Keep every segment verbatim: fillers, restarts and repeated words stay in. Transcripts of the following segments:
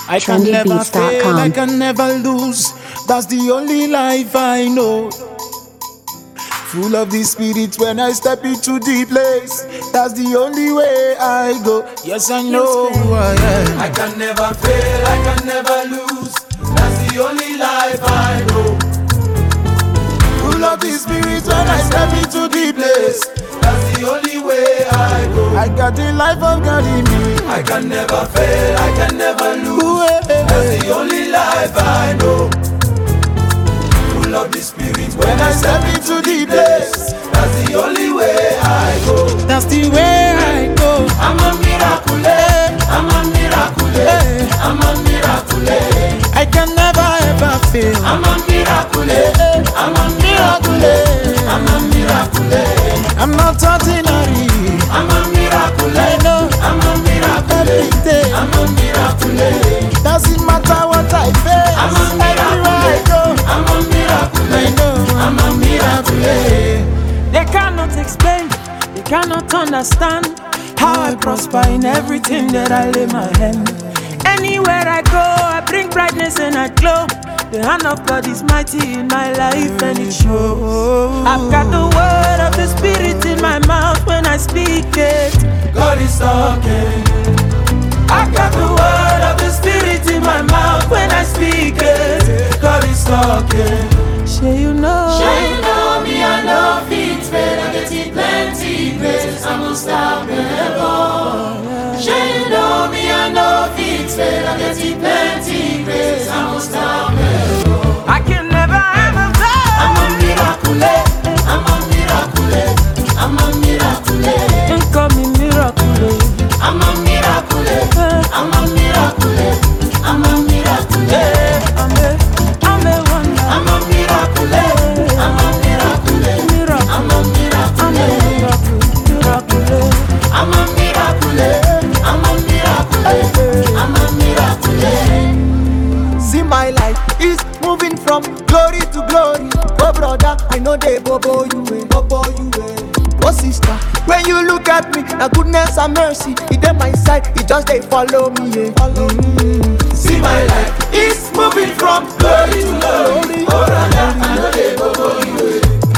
I can never fail, I can never lose. That's the only life I know. Full of the spirit when I step into the place. That's the only way I go. Yes, I know who I am. I can never fail, I can never lose. That's the only life I know. Full of the spirit when I step into the place. That's the only way I go. I got the life of God in me. I can never fail, I can never lose. That's the only life I know. Full of the spirit when I step into the place. That's the only way I go. That's the way I go. I'm a miracle, I'm a miracle, I'm a miracle. I can never ever fail. I'm a miracle, I'm a miracle, I'm a miracle. I'm not ordinary. I'm a miracle, I know. I'm a miracle, Every day. I'm a miracle. Doesn't matter what I face. I'm a miracle, I go. I'm a miracle, I know. I'm a miracle. They cannot explain, they cannot understand how I prosper in everything that I lay my hand. Anywhere I go, I bring brightness and I glow. The hand of God is mighty in my life and it shows. I've got the word of the Spirit in my mouth when I speak it. God is talking. I've got the word of the Spirit in my mouth when I speak it. God is talking. Sure you know. Sure you know me, I know fit fail. I get it plenty grace. I'm unstoppable. Sure you know me, I know fit fail. I get it plenty grace. I'm unstoppable. I can never ever fail. I'm a miracle. I'm a miracle. I'm a miracle. Don't call me miracle. I'm a miracle. I'm a miracle. I'm a miracle. I'm a, I'm a wonder. I'm a miracle. I'm a miracle. Miracle. I'm a miracle. I'm a miracle. Miracle. I'm a miracle. I'm a miracle. I'm a miracle. See my life is moving from glory to glory. Oh brother, I know they bobo you way, bobo you way. Oh sister, when you look at me, the goodness and mercy, it on my side, it just they follow me, yeah. Follow me. See my life is moving from glory to glory. Oh brother, I know they bobo you way.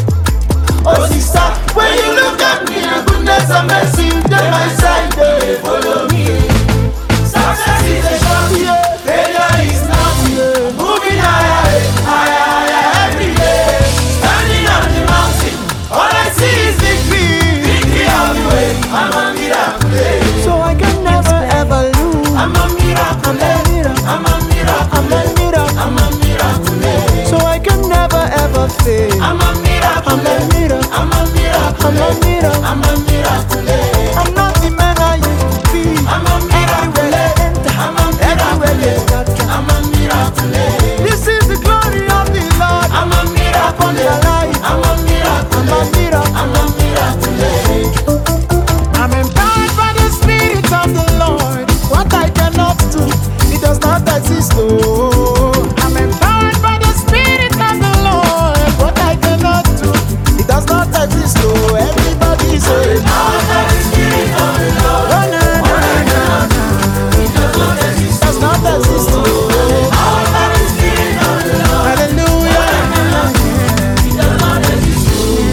Oh sister, when you look at me, the goodness and mercy, it on my side, they follow me. Success is a shot, failure is not. Moving higher, higher, higher every day. Standing on the mountain, all I see is victory. Victory all the way. I'm a miracle. So I can never ever lose. I'm a miracle. I'm a miracle. I'm a miracle. I'm a miracle. I'm a miracle. So I can never ever fail. I'm a miracle. I'm a miracle. I'm a miracle. I'm a miracle. I'm a miracle. I'm not the man I used to be. I'm a miracle. Everywhere I enter, I'm a everywhere they miracle. start. I'm a miracle. This is the glory of the Lord. I'm a miracle. Upon their life. I'm a miracle. I'm a miracle. I'm a miracle. I'm empowered by the Spirit of the Lord. What I cannot do, it does not exist. Oh, I'm empowered by the Spirit of the Lord. What I cannot do, it does not exist. Oh, everybody say, All that is spirit of the Lord. oh, no, no, no, no. It does not exist. Does not exist. Oh, All that is spirit of the Lord. hallelujah. It does not exist.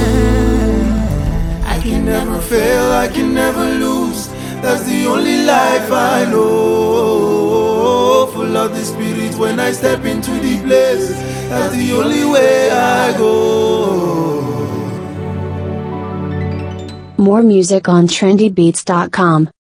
I can never fail, I can never lose. That's the only life I know. Full of the spirit when I step into the place. That's the only way I go. More music on trendy beats dot com.